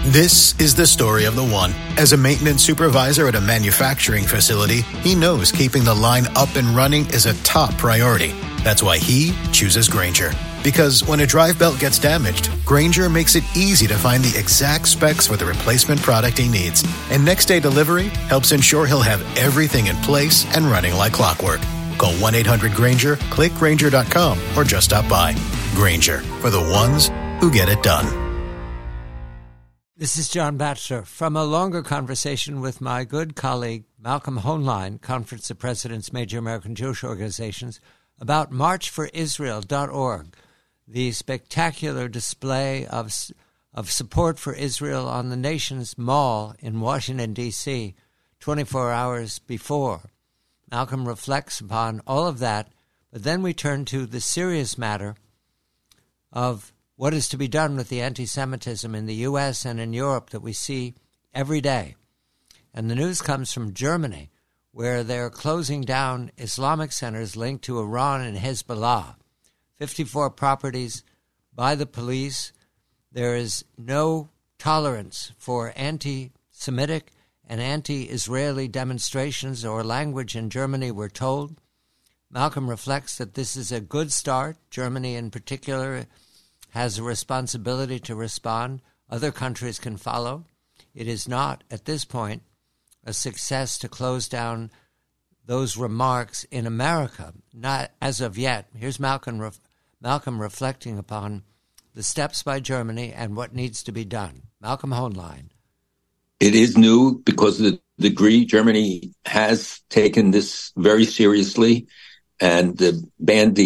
This is the story of the one. As a maintenance supervisor at a manufacturing facility, he knows keeping the line up and running is a top priority. That's why he chooses Grainger. Because when a drive belt gets damaged, Grainger makes it easy to find the exact specs for the replacement product he needs. And next-day delivery helps ensure he'll have everything in place and running like clockwork. Call 1-800-GRAINGER, click Grainger.com, or just stop by. Grainger, for the ones who get it done. This is John Batchelor from a longer conversation with my good colleague Malcolm Hoenlein, Conference of Presidents, Major American Jewish Organizations, about marchforisrael.org, the spectacular display of support for Israel on the nation's mall in Washington, D.C., 24 hours before. Malcolm reflects upon all of that, but then we turn to the serious matter of what is to be done with the anti-Semitism in the U.S. and in Europe that we see every day. And the news comes from Germany, where they're closing down Islamic centers linked to Iran and Hezbollah. 54 properties by the police. There is no tolerance for anti-Semitic and anti-Israeli demonstrations or language in Germany, we're told. Malcolm reflects that this is a good start. Germany in particular has a responsibility to respond. Other countries can follow. It is not, at this point, a success to close down those remarks in America, not as of yet. Here's Malcolm reflecting upon the steps by Germany and what needs to be done. Malcolm Hoenlein. It is new because of the degree Germany has taken this very seriously and banned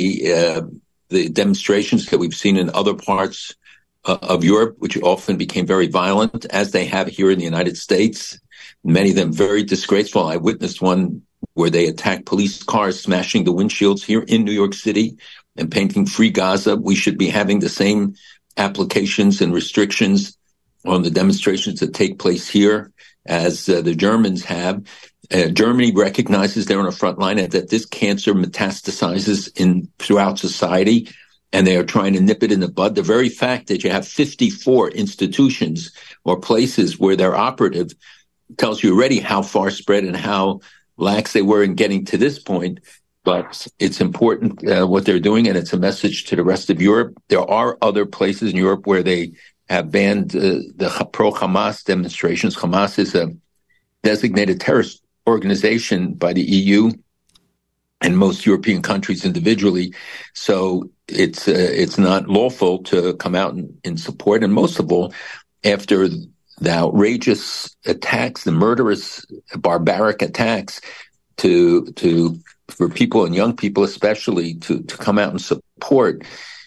the demonstrations that we've seen in other parts of Europe, which often became very violent, as they have here in the United States. Many of them very disgraceful. I witnessed one where they attacked police cars, smashing the windshields here in New York City and painting Free Gaza. We should be having the same applications and restrictions on the demonstrations that take place here as the Germans have. Germany recognizes they're on a front line and that this cancer metastasizes throughout society, and they are trying to nip it in the bud. The very fact that you have 54 institutions or places where they're operative tells you already how far spread and how lax they were in getting to this point. But it's important what they're doing, and it's a message to the rest of Europe. There are other places in Europe where they have banned the pro-Hamas demonstrations. Hamas is a designated terrorist organization by the EU and most European countries individually. So it's not lawful to come out in support. And most of all, after the outrageous attacks, the murderous, barbaric attacks for people and young people especially to come out and support.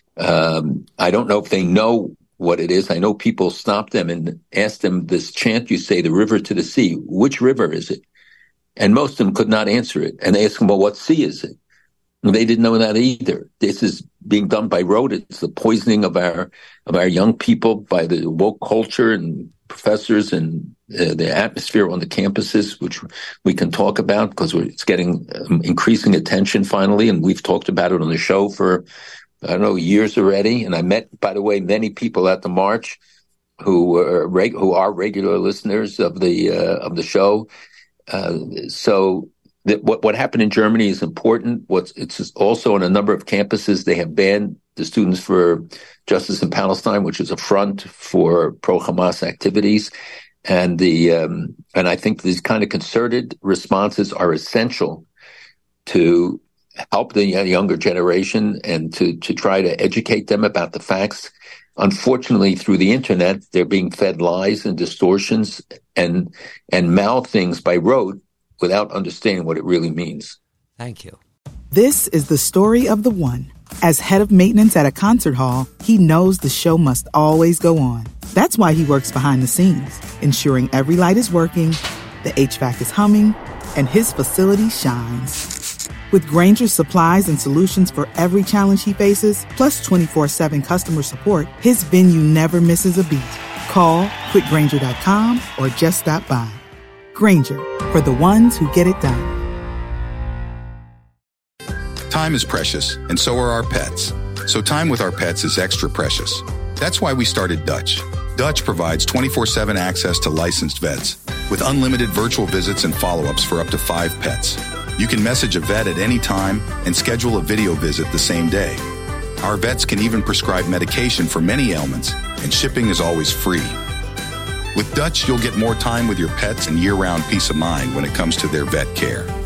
I don't know if they know what it is. I know people stopped them and asked them this chant you say, the river to the sea. Which river is it? And most of them could not answer it. And they asked them, well, what sea is it? And they didn't know that either. This is being done by rodents, the poisoning of our young people by the woke culture and professors and the atmosphere on the campuses, which we can talk about because it's getting increasing attention finally. And we've talked about it on the show for, I don't know, years already. And I met, by the way, many people at the march who are regular listeners of the show. So what happened in Germany is important. It's also on a number of campuses. They have banned the Students for Justice in Palestine, which is a front for pro-Hamas activities. And I think these kind of concerted responses are essential to help the younger generation and to try to educate them about the facts. Unfortunately, through the internet, they're being fed lies and distortions and mouth things by rote without understanding what it really means. Thank you. This is the story of the one. As head of maintenance at a concert hall, he knows the show must always go on. That's why he works behind the scenes, ensuring every light is working, the HVAC is humming, and his facility shines. With Grainger's supplies and solutions for every challenge he faces, plus 24/7 customer support, his venue never misses a beat. Call quickgrainger.com or just stop by. Grainger, for the ones who get it done. Time is precious, and so are our pets. So time with our pets is extra precious. That's why we started Dutch. Dutch provides 24/7 access to licensed vets with unlimited virtual visits and follow-ups for up to 5 pets. You can message a vet at any time and schedule a video visit the same day. Our vets can even prescribe medication for many ailments, and shipping is always free. With Dutch, you'll get more time with your pets and year-round peace of mind when it comes to their vet care.